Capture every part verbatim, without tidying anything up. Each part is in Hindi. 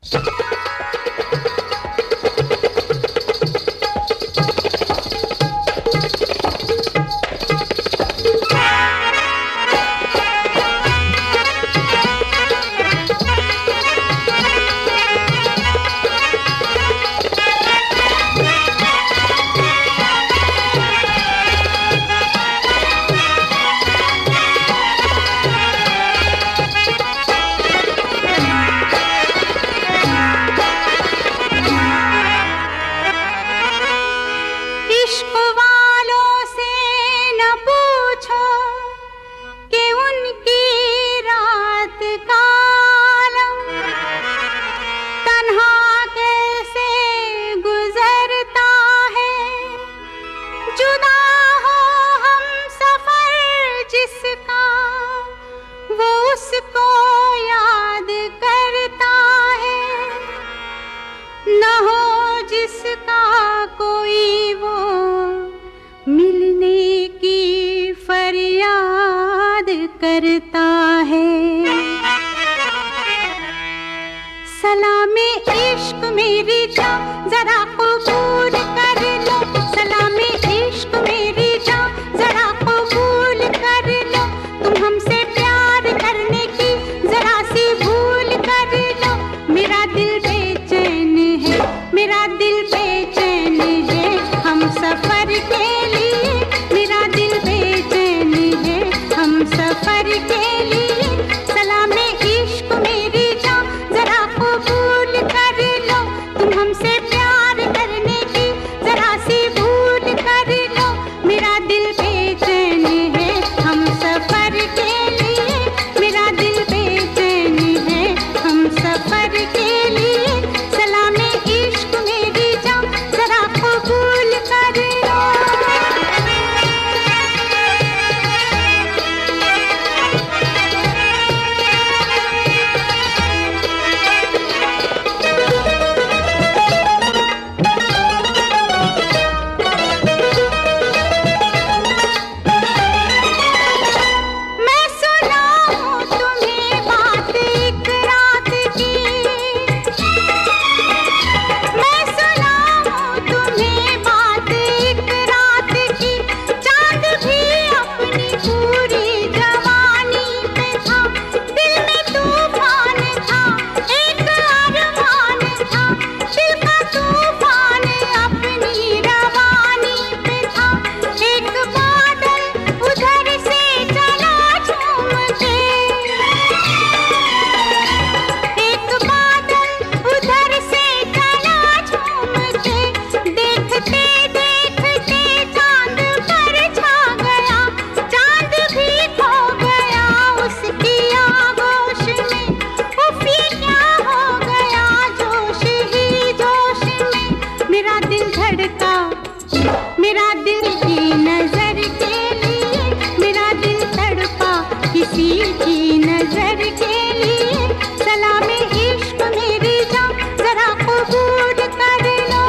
करता है। सलामे इश्क मेरी जान जरा कबूल कर लो, सलामे इश्क मेरी जान जरा कबूल कर लो, तुम हमसे प्यार करने की जरा सी भूल कर लो। मेरा दिल बेचैन है, मेरा दिल बेचैन है हम सफर के लिए, मेरा दिल बेचैन है हम सफर के लिए। सलामे इश्क मेरी जान जरा कबूल कर लो, तुम हमसे प्यार करने की जरा सी भूल कर लो। मेरा दिल बेचैन है हम सफर के लिए, मेरा दिल बेचैन है हम सफर के लिए। सलामे इश्क मेरी जान जरा कबूल कर लो। मैं सुनाऊं तुम्हें बात एक रात की, मैं सुनाऊं तुम्हें बात एक रात की। चांद भी अपनी पूरी जवानी पे था, दिल में तूफान था, एक अरमान था, दिल का तूफान अपनी रवानी पे था। एक बादल उधर से चला झूम के, एक बादल उधर से चला झूम के, देखते देखते चांद पर छा गया, चांद भी खो गया उसकी आगोश में। उफ ये क्या हो गया जोश ही जोश में, मेरा दिल धड़का, मेरा दिल की नजर के लिए, मेरा दिल तड़पा किसी की नजर के लिए। सलामे इश्क मेरी जान जरा कबूल कर लो।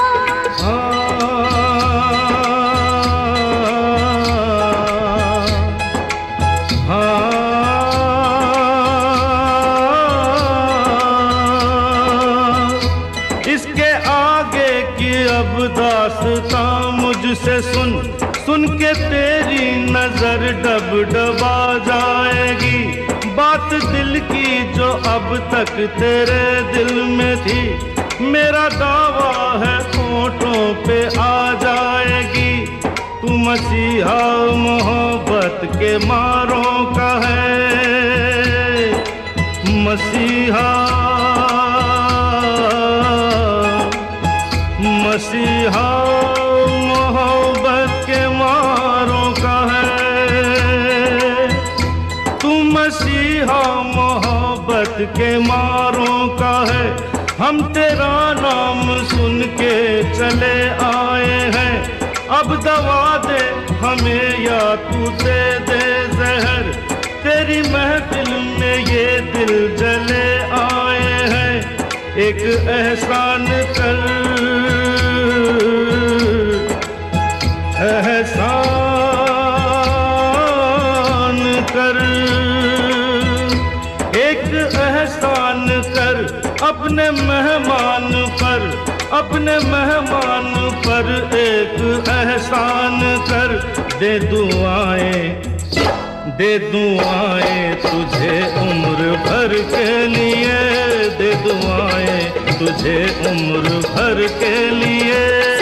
इसके आगे की अब दास्तां मुझसे सुन, सुन के तेरी नजर डब डबा जाएगी। बात दिल की जो अब तक तेरे दिल में थी, मेरा दावा है होठों पे आ जाएगी। तू मसीहा मोहब्बत के मारों का है, मसीहा मसीहा मोहब्बत के मारों का है। तू मसीहा मोहब्बत के मारों का है। हम तेरा नाम सुन के चले आए हैं, अब दवा दे हमें या तू दे दे जहर। तेरी महफिल में ये दिल जले आए हैं, एक एहसान कर, एहसान कर, एक एहसान कर, अपने मेहमान पर, अपने मेहमान पर एक एहसान कर। दे दुआएं, दे दुआएं तुझे उम्र भर के लिए, दे दुआएं तुझे उम्र भर के लिए।